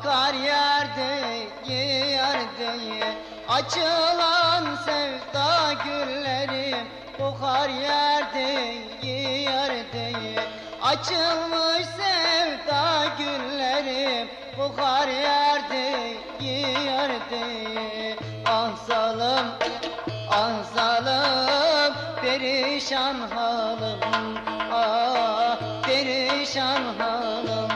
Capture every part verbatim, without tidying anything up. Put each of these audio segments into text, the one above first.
Akar yerde yerde açılan sevda güllerim, kokar yerde yerde açılmış sevda güllerim, kokar yerde yerde. Ah zalim, ah zalim, perişan halim, ah perişan halim.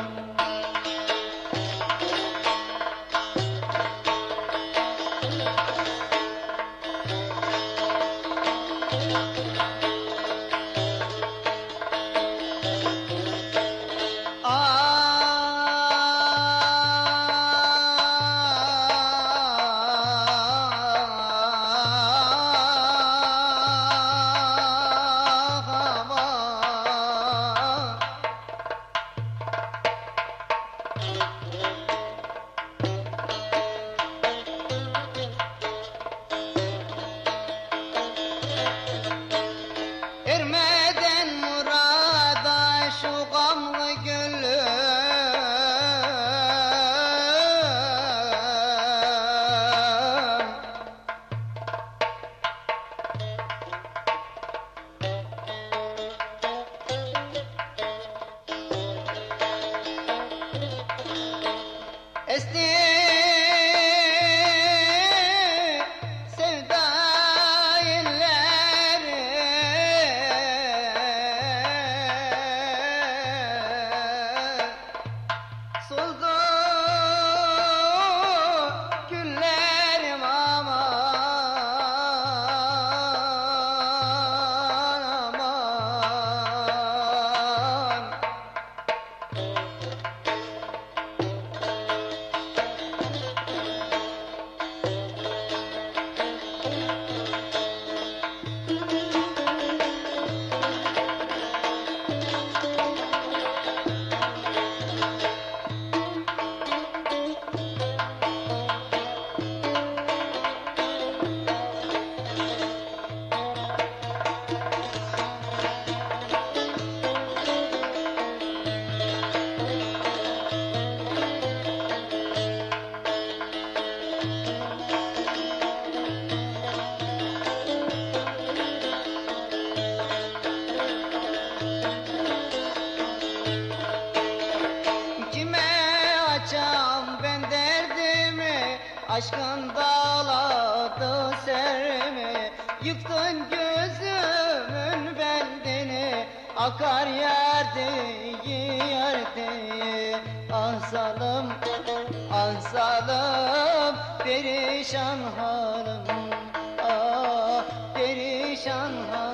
Ermeden murada şu gamlı gönlüm, esti sevda elleri, soldu güllerim aman aman. Açam ben derdimi, aşkın dağladı serimi, yıktın gözümün bendini, akar yerde yerde. Ah zalim, ah zalim, perişan halim, ah perişan halim.